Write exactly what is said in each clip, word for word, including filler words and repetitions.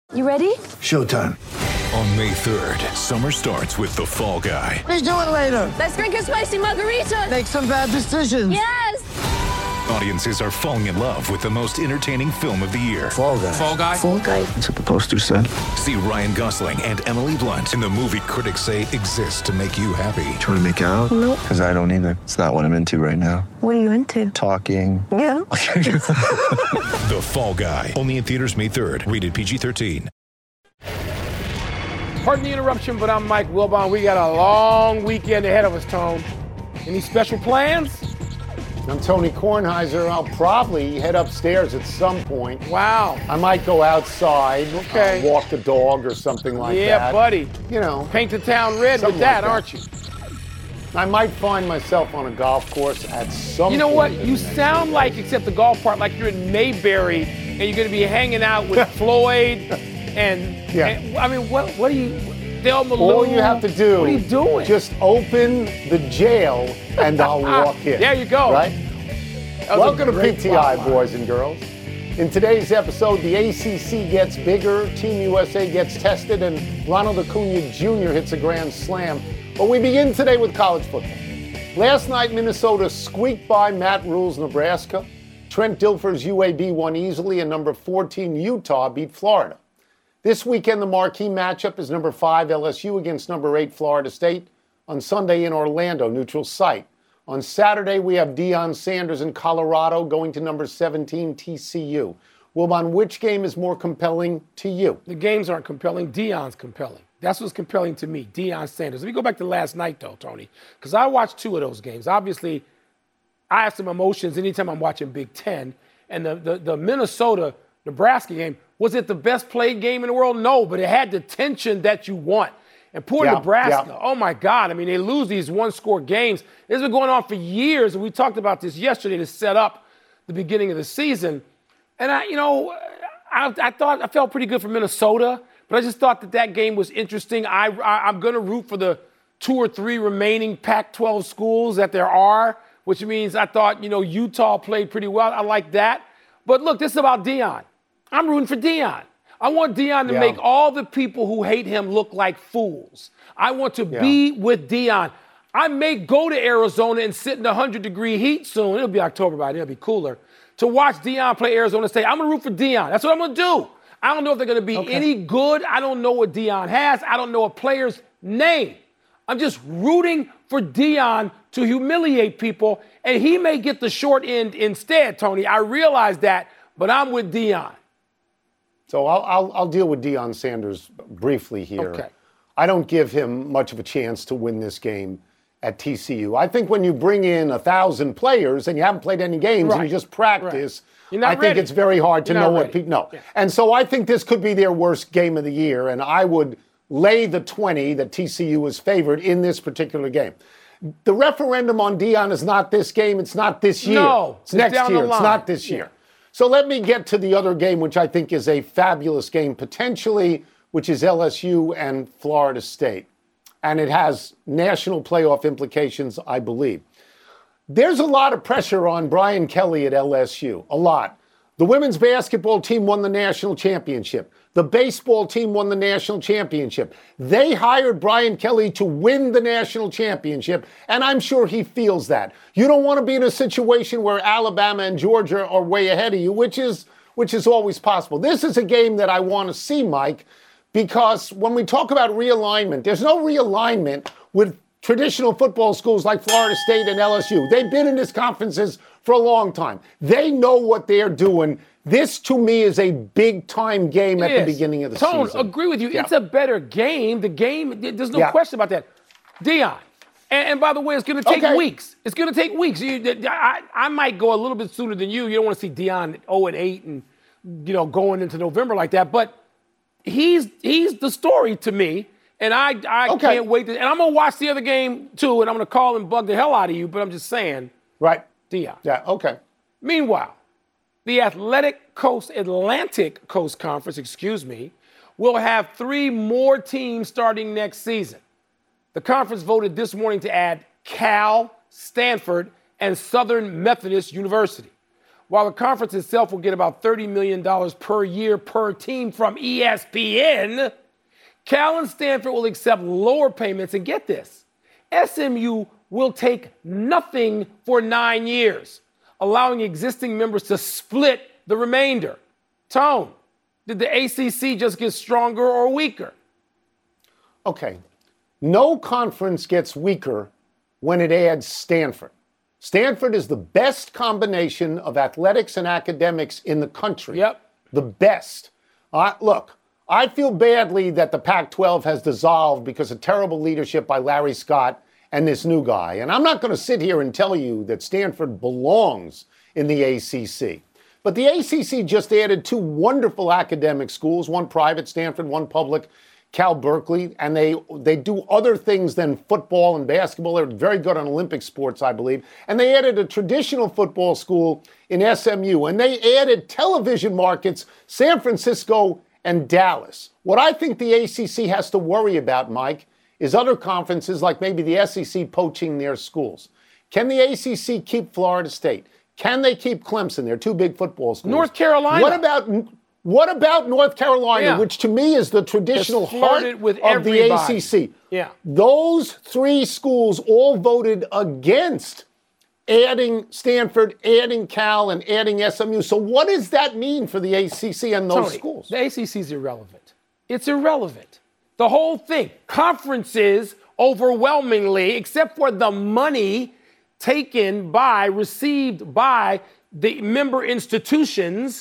You ready? Showtime. On May third, summer starts with The Fall Guy. Let's do it later. Let's drink a spicy margarita. Make some bad decisions. Yes! Audiences are falling in love with the most entertaining film of the year. Fall Guy. Fall Guy? Fall guy. That's what the poster said. See Ryan Gosling and Emily Blunt in the movie critics say exists to make you happy. Trying to make it out? Nope. Because I don't either. It's not what I'm into right now. What are you into? Talking. Yeah. The Fall Guy. Only in theaters May third. Rated P G thirteen. Pardon the interruption, but I'm Mike Wilbon. We got a long weekend ahead of us, Tone. Any special plans? I'm Tony Kornheiser. I'll probably head upstairs at some point. Wow. I might go outside, Okay. uh, walk the dog or something like yeah, that. buddy. You know, Paint the town red with Something that, like that. aren't you? I might find myself on a golf course at some You know what? point. You sound like, except the golf part, like you're in Mayberry and you're going to be hanging out with Floyd and, Yeah. and- I mean, what What do you, Thelma All Lou, you have to do, What are you doing? just open the jail and I'll walk in. There you go. Right? That was a Welcome to great P T I, plot line. boys and girls. In today's episode, the A C C gets bigger, Team U S A gets tested, and Ronald Acuna Junior hits a grand slam. But we begin today with college football. Last night, Minnesota squeaked by Matt Rule's Nebraska. Trent Dilfer's U A B won easily, and number fourteen Utah beat Florida. This weekend, the marquee matchup is number five L S U against number eight Florida State on Sunday in Orlando, neutral site. On Saturday, we have Deion Sanders in Colorado going to number seventeen T C U. Wilbon, which game is more compelling to you? The games aren't compelling. Deion's compelling. That's what's compelling to me, Deion Sanders. Let me go back to last night, though, Tony, because I watched two of those games. Obviously, I have some emotions anytime I'm watching Big Ten. And the, the, the Minnesota-Nebraska game, was it the best played game in the world? No, but it had the tension that you want. And poor Yeah, Nebraska, yeah. oh, my God. I mean, they lose these one-score games. This has been going on for years, and we talked about this yesterday to set up the beginning of the season. And, I, you know, I, I thought I felt pretty good for Minnesota, but I just thought that that game was interesting. I, I, I'm going to root for the two or three remaining Pac twelve schools that there are, which means I thought, you know, Utah played pretty well. I like that. But look, this is about Deion. I'm rooting for Deion. I want Deion to Yeah. make all the people who hate him look like fools. I want to Yeah. be with Deion. I may go to Arizona and sit in the one hundred degree heat soon. It'll be October by then. It'll be cooler. To watch Deion play Arizona State. I'm going to root for Deion. That's what I'm going to do. I don't know if they're going to be Okay. any good. I don't know what Deion has. I don't know a player's name. I'm just rooting for Deion to humiliate people, and he may get the short end instead, Tony. I realize that, but I'm with Deion. So I'll, I'll, I'll deal with Deion Sanders briefly here. Okay. I don't give him much of a chance to win this game at T C U. I think when you bring in a thousand players and you haven't played any games and Right. you just practice, You're not I think ready. it's very hard to You're know not what ready. people know. Yeah. And so I think this could be their worst game of the year, and I would lay the twenty that T C U is favored in this particular game. The referendum on Deion is not this game. It's not this year. No, it's it's next down the year. It's line. not this Yeah. year. So let me get to the other game, which I think is a fabulous game potentially, which is L S U and Florida State. And it has national playoff implications, I believe. There's a lot of pressure on Brian Kelly at L S U, a lot. The women's basketball team won the national championship. The baseball team won the national championship. They hired Brian Kelly to win the national championship, and I'm sure he feels that. You don't want to be in a situation where Alabama and Georgia are way ahead of you, which is which is always possible. This is a game that I want to see, Mike, because when we talk about realignment, there's no realignment with traditional football schools like Florida State and L S U. They've been in these conferences for a long time. They know what they're doing. This, to me, is a big-time game at It the is. beginning of the Tone, season. agree with you. Yeah. It's a better game. The game, there's no Yeah. question about that. Deion. And, and by the way, it's going to take Okay. weeks. It's going to take weeks. You, I, I might go a little bit sooner than you. You don't want to see Deion oh and eight and, you know, going into November like that. But he's he's the story to me. And I, I Okay. can't wait to, and I'm going to watch the other game too, and I'm going to call and bug the hell out of you, but I'm just saying, Right. Deion. Yeah, okay. Meanwhile, the Athletic Coast, Atlantic Coast Conference, excuse me, will have three more teams starting next season. The conference voted this morning to add Cal, Stanford, and Southern Methodist University. while the conference itself will get about thirty million dollars per year per team from E S P N, Cal and Stanford will accept lower payments. And get this, S M U will take nothing for nine years, allowing existing members to split the remainder. Tone, did the A C C just get stronger or weaker? Okay. No conference gets weaker when it adds Stanford. Stanford is the best combination of athletics and academics in the country. Yep. The best. Uh, look, I feel badly that the Pac twelve has dissolved because of terrible leadership by Larry Scott and this new guy. And I'm not going to sit here and tell you that Stanford belongs in the A C C. But the A C C just added two wonderful academic schools, one private, Stanford, one public, Cal Berkeley, and they they do other things than football and basketball. They're very good on Olympic sports, I believe. And they added a traditional football school in S M U, and they added television markets, San Francisco and Dallas. What I think the A C C has to worry about, Mike, is other conferences like maybe the S E C poaching their schools. Can the A C C keep Florida State? Can they keep Clemson? They're two big football schools. North Carolina. What about what about North Carolina, Yeah. which to me is the traditional It's heart flirted with of the A everybody. C C? Yeah. Those three schools all voted against adding Stanford, adding Cal, and adding S M U. So what does that mean for the A C C and those Tony, schools? The A C C is irrelevant. It's irrelevant. The whole thing. Conferences overwhelmingly, except for the money taken by, received by the member institutions,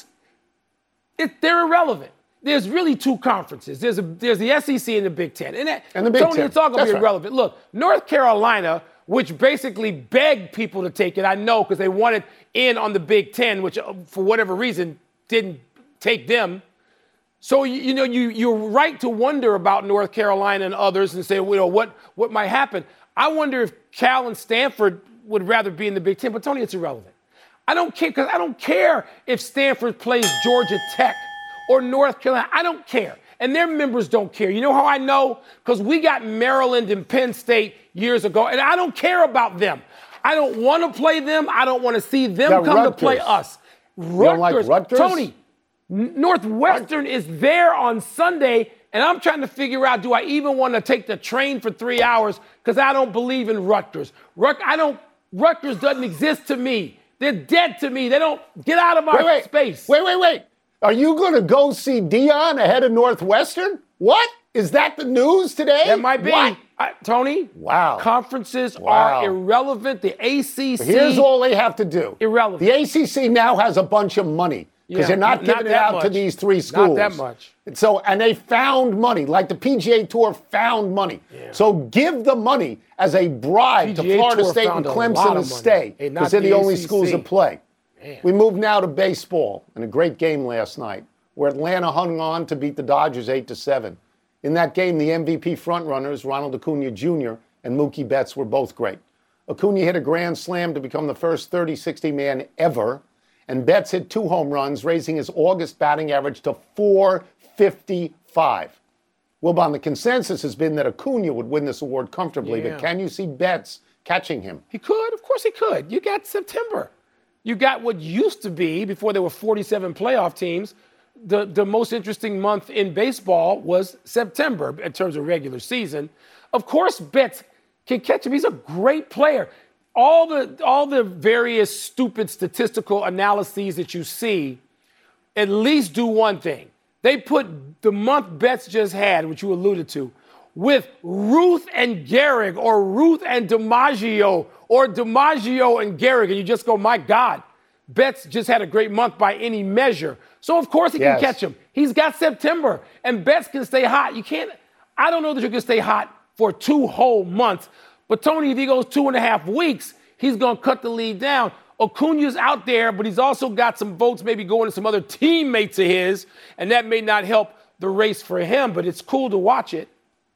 it, they're irrelevant. There's really two conferences. There's a, there's the S E C and the Big Ten. And, that, And the Big Tony, Ten. it's all going to That's be right. irrelevant. Look, North Carolina, which basically begged people to take it, I know, because they wanted in on the Big Ten, which uh, for whatever reason didn't take them. So, you, you know, you, you're right to wonder about North Carolina and others and say, well, you know, what, what might happen. I wonder if Cal and Stanford would rather be in the Big Ten. But, Tony, it's irrelevant. I don't care, because I don't care if Stanford plays Georgia Tech or North Carolina. I don't care. And their members don't care. You know how I know? Because we got Maryland and Penn State years ago, and I don't care about them. I don't want to play them. I don't want to see them Yeah, come Rutgers. to play us. You don't like Rutgers? Tony, N- Northwestern is there on Sunday, and I'm trying to figure out, do I even want to take the train for three hours because I don't believe in Rutgers. Rut- I don't, Rutgers doesn't exist to me. They're dead to me. They don't get out of our Wait, wait, space. Wait, wait, wait. Are you going to go see Dion ahead of Northwestern? What? Is that the news today? That might be. What? I, Tony, Wow. conferences Wow. are irrelevant. The A C C. Here's all they have to do. Irrelevant. The A C C now has a bunch of money because Yeah, they're not not giving it that out to much. these three Not schools. that much. So, and they found money, like the P G A Tour found money. So give the money as a bribe to P G A Florida Tour State and found a lot Clemson of to money. stay Hey, not because they're the, the only A C C. schools that play. We move now to baseball and a great game last night where Atlanta hung on to beat the Dodgers eight to seven. In that game, the M V P frontrunners, Ronald Acuna Junior and Mookie Betts, were both great. Acuna hit a grand slam to become the first thirty sixty man ever, and Betts hit two home runs, raising his August batting average to four fifty-five. Wilbon, the consensus has been that Acuna would win this award comfortably, Yeah. but can you see Betts catching him? He could. Of course he could. You got September. You got what used to be, before there were forty-seven playoff teams, the, the most interesting month in baseball was September in terms of regular season. Of course, Betts can catch him. He's a great player. All the, all the various stupid statistical analyses that you see at least do one thing. They put the month Betts just had, which you alluded to, with Ruth and Gehrig, or Ruth and DiMaggio, or DiMaggio and Gehrig, and you just go, my God, Betts just had a great month by any measure. So, of course, he Yes. can catch him. He's got September, and Betts can stay hot. You can't, I don't know that you can stay hot for two whole months. But, Tony, if he goes two and a half weeks, he's going to cut the lead down. Acuna's out there, but he's also got some votes maybe going to some other teammates of his, and that may not help the race for him, but it's cool to watch it.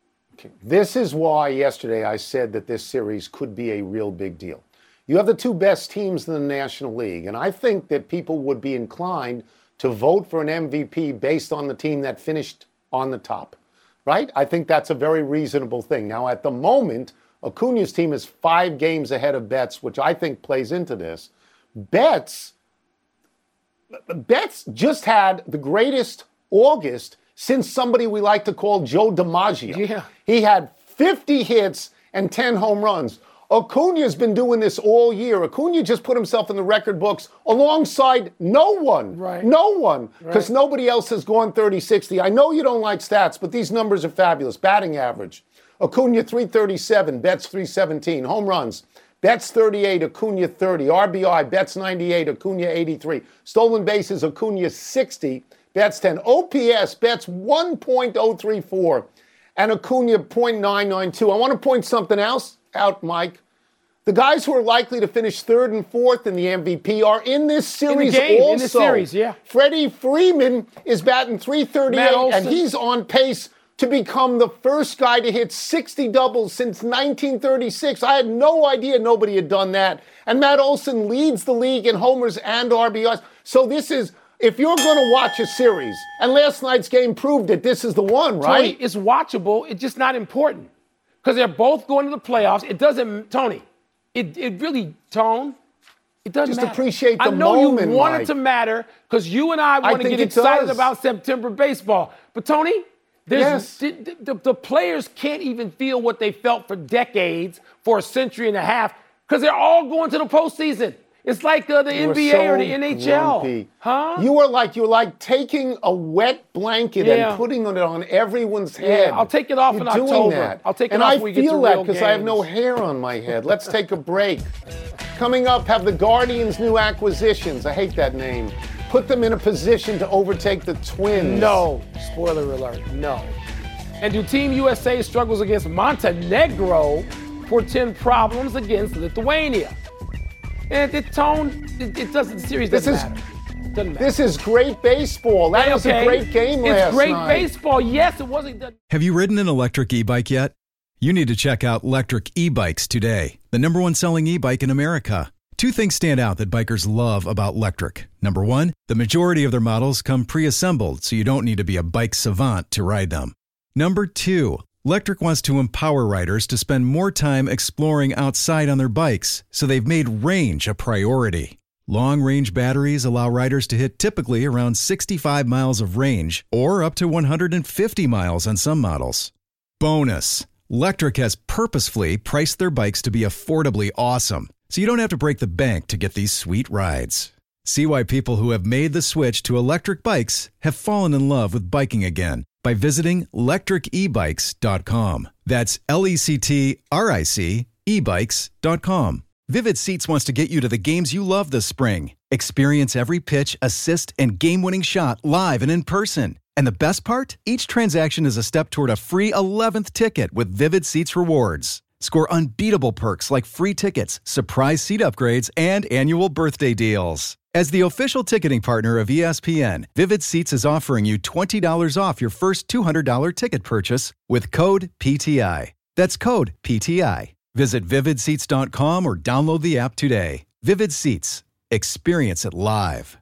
This is why yesterday I said that this series could be a real big deal. You have the two best teams in the National League, and I think that people would be inclined to vote for an M V P based on the team that finished on the top, right? I think that's a very reasonable thing. Now, at the moment, Acuna's team is five games ahead of Betts, which I think plays into this. Betts, Betts just had the greatest August since somebody we like to call Joe DiMaggio. Yeah. He had fifty hits and ten home runs. Acuna's been doing this all year. Acuna just put himself in the record books alongside no one. Right. No one. Because Right. nobody else has gone thirty sixty. I know you don't like stats, but these numbers are fabulous. Batting average. Acuna three thirty-seven, Betts three seventeen. Home runs. Betts thirty-eight, Acuna thirty. R B I, Betts ninety-eight, Acuna eighty-three. Stolen bases, Acuna sixty, Betts ten. O P S, Betts one point oh three four, and Acuna point nine nine two. I want to point something else out, Mike. The guys who are likely to finish third and fourth in the M V P are in this series game, also. in this series, yeah. Freddie Freeman is batting three thirty-eight, Matt Olson. and he's on pace to become the first guy to hit sixty doubles since nineteen thirty-six. I had no idea nobody had done that. And Matt Olson leads the league in homers and R B Is. So this is, if you're going to watch a series, and last night's game proved it, this is the one, right? Tony, it's watchable. It's just not important because they're both going to the playoffs. It doesn't, Tony, it, it really, Tone, it doesn't Just matter. appreciate the I know moment, you want Mike. it to matter because you and I want to think get it excited does. about September baseball. But, Tony, there's, Yes. the, the, the players can't even feel what they felt for decades, for a century and a half, because they're all going to the postseason. It's like uh, the You N are B A so or the N H L. grumpy. Huh? You are like, you're like taking a wet blanket Yeah. and putting it on everyone's head. I'll take it off You're in doing October. That. I'll take it and off I when we get to feel that real because I have no games. hair on my head. Let's take a break. Coming up, have the Guardians' new acquisitions. I hate that name. Put them in a position to overtake the Twins. No. Spoiler alert. No. And do Team U S A struggles against Montenegro portend problems against Lithuania? And the tone, it, it doesn't, the series This doesn't is- matter. Doesn't matter. This is great baseball. That Hey, was okay. a great game It's last great night. baseball. Yes, it wasn't. The- Have you ridden an electric e-bike yet? You need to check out Electric E-Bikes today, the number one selling e-bike in America. Two things stand out that bikers love about Electric. Number one, the majority of their models come pre-assembled, so you don't need to be a bike savant to ride them. Number two, Electric wants to empower riders to spend more time exploring outside on their bikes, so they've made range a priority. Long-range batteries allow riders to hit typically around sixty-five miles of range or up to one hundred fifty miles on some models. Bonus, Electric has purposefully priced their bikes to be affordably awesome, so you don't have to break the bank to get these sweet rides. See why people who have made the switch to electric bikes have fallen in love with biking again by visiting electric e bikes dot com. That's L E C T R I C e bikes dot com. Vivid Seats wants to get you to the games you love this spring. Experience every pitch, assist, and game-winning shot live and in person. And the best part? Each transaction is a step toward a free eleventh ticket with Vivid Seats rewards. Score unbeatable perks like free tickets, surprise seat upgrades, and annual birthday deals. As the official ticketing partner of E S P N, Vivid Seats is offering you twenty dollars off your first two hundred dollars ticket purchase with code P T I. That's code P T I. Visit vivid seats dot com or download the app today. Vivid Seats. Experience it live.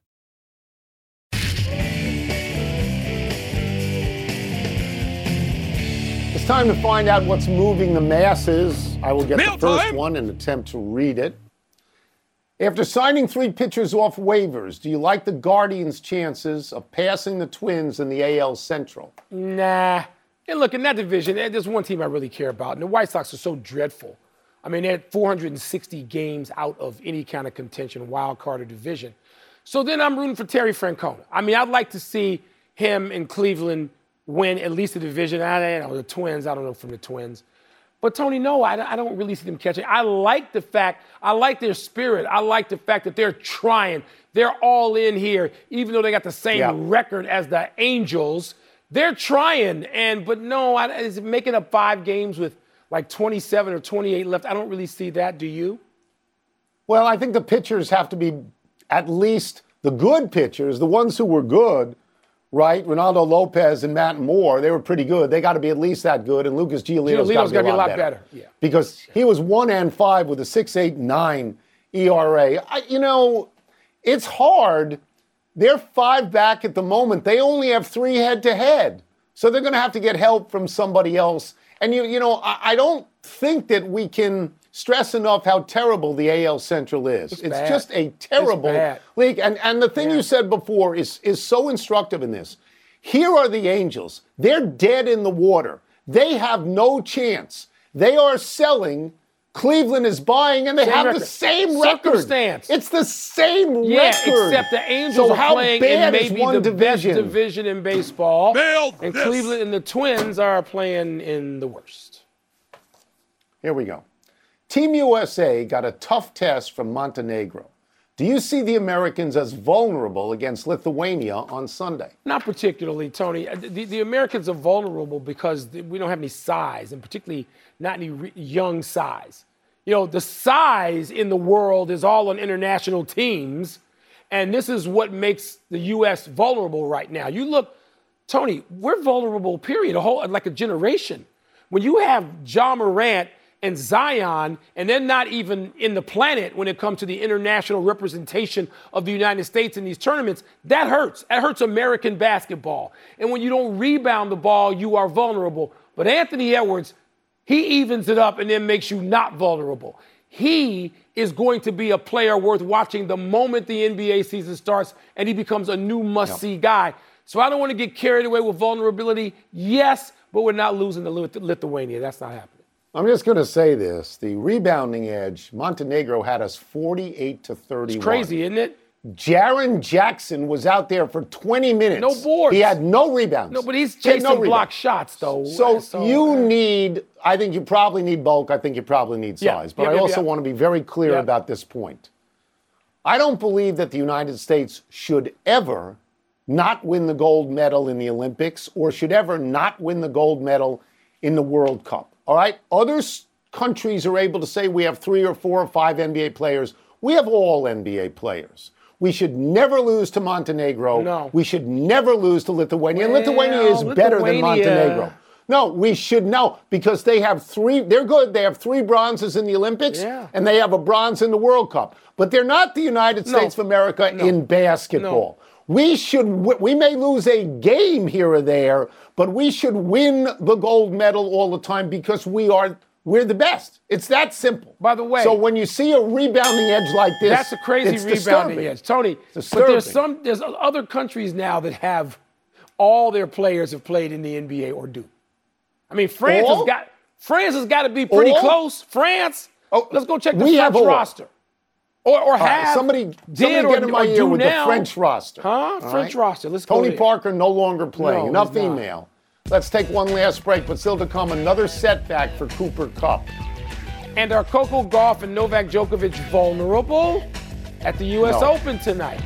It's time to find out what's moving the masses. I will get Mail the first time. one and attempt to read it. After signing three pitchers off waivers, do you like the Guardians' chances of passing the Twins in the A L Central? Nah. And look, in that division, eh, there's one team I really care about, and the White Sox are so dreadful. I mean, they're at four hundred sixty games out of any kind of contention, wild card or division. So then I'm rooting for Terry Francona. I mean, I'd like to see him in Cleveland win at least the division. I don't know, the Twins, I don't know from the Twins. But, Tony, no, I, I don't really see them catching. I like the fact, I like their spirit. I like the fact that they're trying. They're all in here, even though they got the same Yeah. record as the Angels. They're trying, and but no, I, is it making up five games with like twenty-seven or twenty-eight left? I don't really see that. Do you? Well, I think the pitchers have to be at least the good pitchers, the ones who were good, right? Ronaldo Lopez and Matt Moore, they were pretty good. They got to be at least that good, and Lucas Giolito's got to be a lot better. better. Yeah. Because he was one and five with a six point eight nine E R A. I, you know, it's hard. They're five back at the moment. They only have three head-to-head. So they're going to have to get help from somebody else. And, you you know, I, I don't think that we can stress enough how terrible the A L Central is. It's It's, bad. just a terrible It's bad. league. And, and the thing Yeah. you said before is, is so instructive in this. Here are the Angels. They're dead in the water. They have no chance. They are selling. Cleveland is buying, and they Same have record. the same record. Circumstance. It's the same Yeah, record. except the Angels so are how playing bad in is maybe one the division? best division in baseball. Nailed and this. Cleveland and the Twins are playing in the worst. Here we go. Team U S A got a tough test from Montenegro. Do you see the Americans as vulnerable against Lithuania on Sunday? Not particularly, Tony. Uh, The, the Americans are vulnerable because we don't have any size, and particularly not any re- young size. You know, the size in the world is all on international teams, and this is what makes the U S vulnerable right now. You look, Tony, we're vulnerable, period, a whole, like a generation. When you have Ja Morant and Zion, and they're not even in the planet when it comes to the international representation of the United States in these tournaments, that hurts. That hurts American basketball. And when you don't rebound the ball, you are vulnerable. But Anthony Edwards, he evens it up and then makes you not vulnerable. He is going to be a player worth watching the moment the N B A season starts, and he becomes a new must-see Yep. guy. So I don't want to get carried away with vulnerability. Yes, but we're not losing to Lith- Lithuania. That's not happening. I'm just going to say this. The rebounding edge, Montenegro had us forty-eight to thirty-one. It's crazy, isn't it? Jaren Jackson was out there for twenty minutes. No boards. He had no rebounds. No, but he's He had chasing no block rebounds. shots, though. So, you uh, need, I think you probably need bulk. I think you probably need Yeah. size. But Yeah, I yeah, also yeah. want to be very clear Yeah. about this point. I don't believe that the United States should ever not win the gold medal in the Olympics or should ever not win the gold medal in the World Cup. All right? Other s- countries are able to say we have three or four or five N B A players. We have all N B A players. We should never lose to Montenegro. No. We should never lose to Lithuania. And Well, Lithuania is better than Lithuania- Montenegro. No, we should know because they have three, they're good. They have three bronzes in the Olympics Yeah. and they have a bronze in the World Cup. But they're not the United No. States of America No. in basketball. We should, wi- we may lose a game here or there, but we should win the gold medal all the time because we are, we're the best. It's that simple. By the way- so when you see a rebounding edge like this, That's a crazy it's rebounding disturbing. edge, Tony. But disturbing. there's some, there's other countries now that have all their players have played in the N B A or do. I mean, France All? has got France has got to be pretty All? close. France. Oh, let's go check the we have French all. roster. Or, or All right, have somebody, did somebody or, get in my or ear do with now. the French roster. Huh? All French right? roster. Let's go Tony there. Parker no longer playing. No, Enough he's not. email. Let's take one last break, but still to come, another setback for Cooper Kupp. And are Coco Gauff and Novak Djokovic vulnerable at the U S No. Open tonight?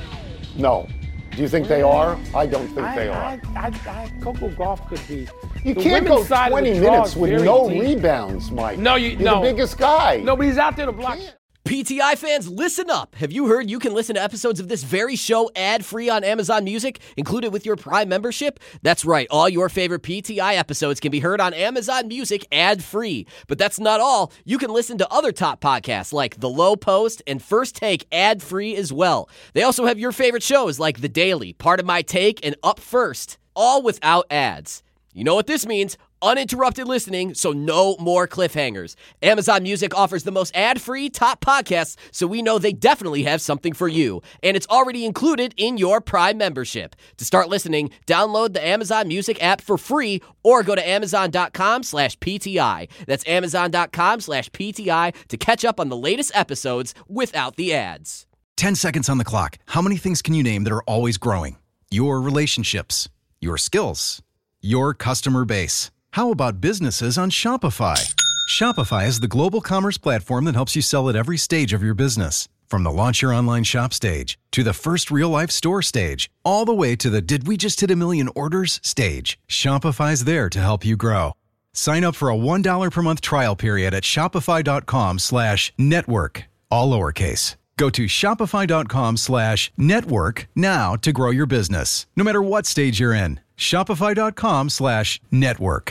No. Do you think they are? I don't think I, they are. I, I, I, Coco Gauff could be. you the can't women's go side of the twenty draw minutes is with very no deep. rebounds, Mike. No, you- You're no. the biggest guy. No, but he's out there to block. P T I fans, listen up. Have you heard you can listen to episodes of this very show ad-free on Amazon Music, included with your Prime membership? That's right. All your favorite P T I episodes can be heard on Amazon Music ad-free. But that's not all. You can listen to other top podcasts like The Low Post and First Take ad-free as well. They also have your favorite shows like The Daily, Part of My Take, and Up First, all without ads. You know what this means? Uninterrupted listening, so no more cliffhangers. Amazon Music offers the most ad-free top podcasts, so we know they definitely have something for you. And it's already included in your Prime membership. To start listening, download the Amazon Music app for free or go to amazon.com slash PTI. That's amazon.com slash PTI to catch up on the latest episodes without the ads. ten seconds on the clock. How many things can you name that are always growing? Your relationships, your skills, your customer base. How about businesses on Shopify? Shopify is the global commerce platform that helps you sell at every stage of your business. From the launch your online shop stage, to the first real-life store stage, all the way to the did we just hit a million orders stage. Shopify's there to help you grow. Sign up for a one dollar per month trial period at shopify.com slash network, all lowercase. Go to shopify.com slash network now to grow your business, no matter what stage you're in. Shopify.com slash network.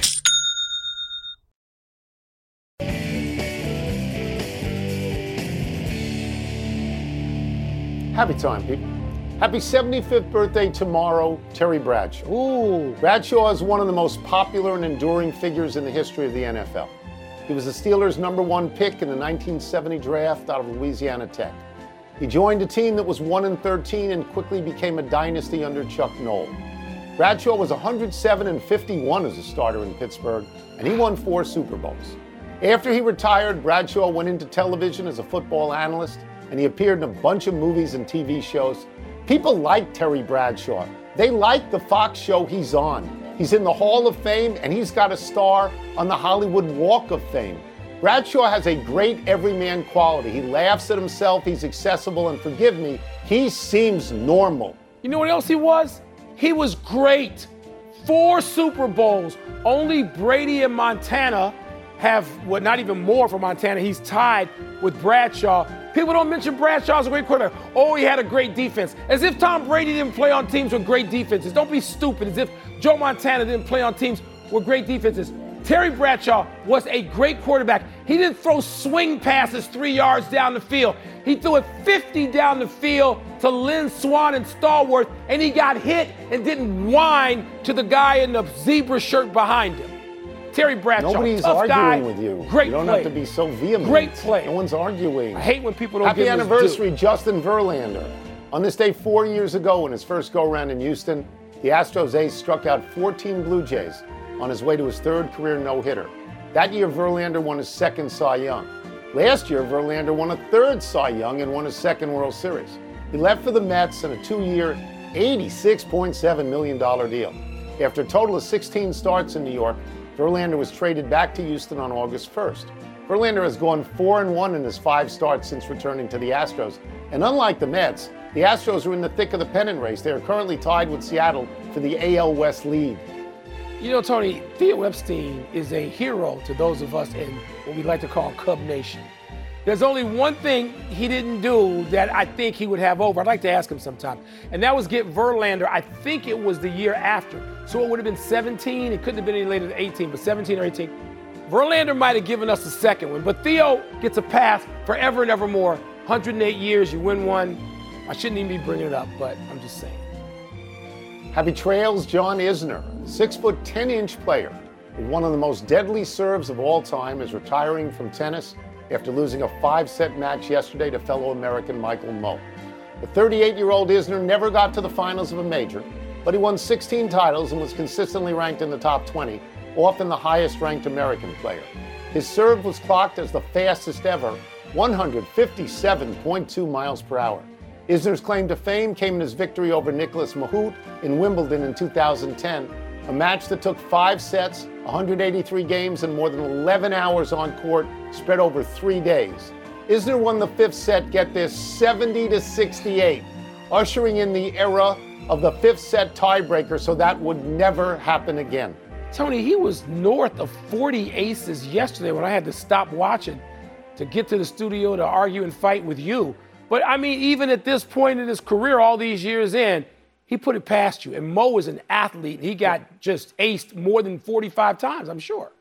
Happy time, people. Happy seventy-fifth birthday tomorrow, Terry Bradshaw. Ooh. Bradshaw is one of the most popular and enduring figures in the history of the N F L. He was the Steelers' number one pick in the nineteen seventy draft out of Louisiana Tech. He joined a team that was one and thirteen and quickly became a dynasty under Chuck Noll. Bradshaw was one hundred seven and fifty-one as a starter in Pittsburgh, and he won four Super Bowls. After he retired, Bradshaw went into television as a football analyst, and he appeared in a bunch of movies and T V shows. People like Terry Bradshaw. They like the Fox show he's on. He's in the Hall of Fame, and he's got a star on the Hollywood Walk of Fame. Bradshaw has a great everyman quality. He laughs at himself, he's accessible, and forgive me, he seems normal. You know what else he was? He was great. Four Super Bowls. Only Brady and Montana have, well, not even more for Montana. He's tied with Bradshaw. People don't mention Bradshaw as a great quarterback. Oh, he had a great defense. As if Tom Brady didn't play on teams with great defenses. Don't be stupid. As if Joe Montana didn't play on teams with great defenses. Terry Bradshaw was a great quarterback. He didn't throw swing passes three yards down the field. He threw it fifty down the field to Lynn Swann and Stallworth, and he got hit and didn't whine to the guy in the zebra shirt behind him. Terry Bradshaw, Nobody's tough arguing guy, with you. Great You don't play. have to be so vehement. Great play. No one's arguing. I hate when people don't Happy give him his anniversary, due. Justin Verlander. On this day four years ago, in his first go-around in Houston, the Astros ace struck out fourteen Blue Jays on his way to his third career no-hitter. That year, Verlander won his second Cy Young. Last year, Verlander won a third Cy Young and won his second World Series. He left for the Mets in a two-year, eighty-six point seven million dollars deal. After a total of sixteen starts in New York, Verlander was traded back to Houston on August first. Verlander has gone four and one in his five starts since returning to the Astros. And unlike the Mets, the Astros are in the thick of the pennant race. They are currently tied with Seattle for the A L West lead. You know, Tony, Theo Epstein is a hero to those of us in what we like to call Cub Nation. There's only one thing he didn't do that I think he would have over. I'd like to ask him sometime. And that was get Verlander, I think it was the year after. So it would have been seventeen. It couldn't have been any later than eighteen, but seventeen or eighteen. Verlander might have given us the second one, but Theo gets a pass forever and evermore. one hundred eight years, you win one. I shouldn't even be bringing it up, but I'm just saying. Happy trails, John Isner, six foot ten inch player with one of the most deadly serves of all time, is retiring from tennis after losing a five-set match yesterday to fellow American Michael Mmoh. The thirty-eight-year-old Isner never got to the finals of a major, but he won sixteen titles and was consistently ranked in the top twenty, often the highest-ranked American player. His serve was clocked as the fastest ever, one hundred fifty-seven point two miles per hour. Isner's claim to fame came in his victory over Nicolas Mahut in Wimbledon in two thousand ten, a match that took five sets, one hundred eighty-three games, and more than eleven hours on court, spread over three days. Isner won the fifth set, get this, seventy to sixty-eight, ushering in the era of the fifth set tiebreaker, so that would never happen again. Tony, he was north of forty aces yesterday when I had to stop watching to get to the studio to argue and fight with you. But, I mean, even at this point in his career, all these years in, he put it past you. And Mmoh is an athlete. He got just aced more than forty-five times, I'm sure.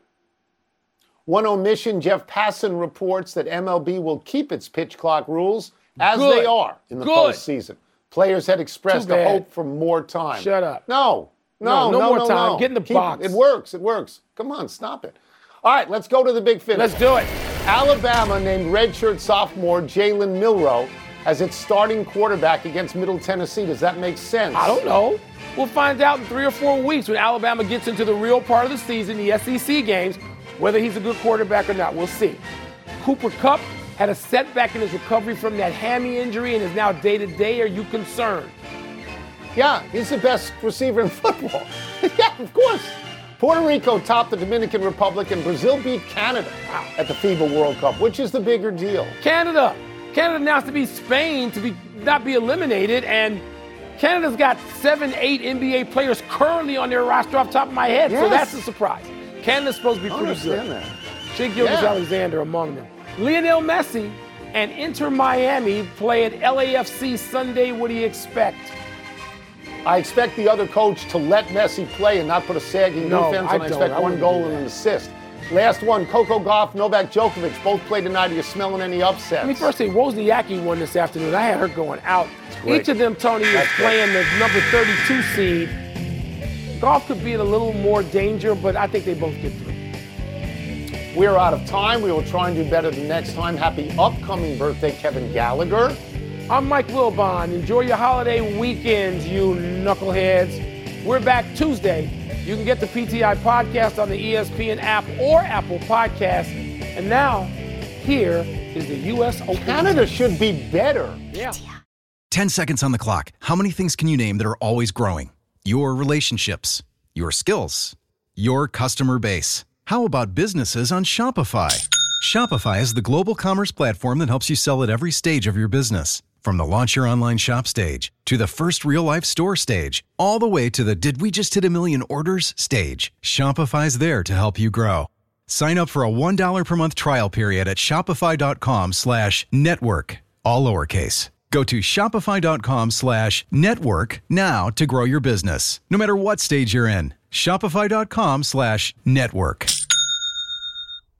One omission, Jeff Passan reports that M L B will keep its pitch clock rules as Good. they are in the Good. postseason. Players had expressed Too a bad. hope for more time. Shut up. No, No, no, no no, more no, time. no. Get in the Keep- box. It works, it works. Come on, stop it. All right, let's go to the big finish. Let's do it. Alabama named redshirt sophomore Jalen Milroe as its starting quarterback against Middle Tennessee. Does that make sense? I don't know. We'll find out in three or four weeks when Alabama gets into the real part of the season, the S E C games, whether he's a good quarterback or not. We'll see. Cooper Kupp had a setback in his recovery from that hammy injury and is now day-to-day. Are you concerned? Yeah, he's the best receiver in football. Yeah, of course. Puerto Rico topped the Dominican Republic and Brazil beat Canada at the FIBA World Cup. Which is the bigger deal? Canada. Canada now has to be Spain to be not be eliminated, and Canada's got seven, eight N B A players currently on their roster off the top of my head, so Yes. that's a surprise. Canada's supposed to be I pretty understand good. that. Shea Gilgeous-Alexander Yeah. among them. Lionel Messi and Inter Miami play at L A F C Sunday. What do you expect? I expect the other coach to let Messi play and not put a sagging No, defense, I and I don't. expect I one wouldn't goal do and that. an assist. Last one, Coco Gauff, Novak Djokovic, both played tonight. Are you smelling any upsets? Let me first say, Wozniacki won this afternoon. I had her going out. great. Each of them, Tony, is That's great. playing the number thirty-two seed. Golf could be in a little more danger, but I think they both get through. We're out of time. We will try and do better the next time. Happy upcoming birthday, Kevin Gallagher. I'm Mike Wilbon. Enjoy your holiday weekends, you knuckleheads. We're back Tuesday. You can get the P T I podcast on the E S P N app or Apple Podcasts. And now, here is the U S Open. Canada should be better. Yeah. ten seconds on the clock. How many things can you name that are always growing? Your relationships, your skills, your customer base. How about businesses on Shopify? Shopify is the global commerce platform that helps you sell at every stage of your business. From the launch your online shop stage, to the first real-life store stage, all the way to the did we just hit a million orders stage. Shopify's there to help you grow. Sign up for a one dollar per month trial period at shopify.com slash network, all lowercase. Go to shopify.com slash network now to grow your business, no matter what stage you're in. Shopify.com slash network.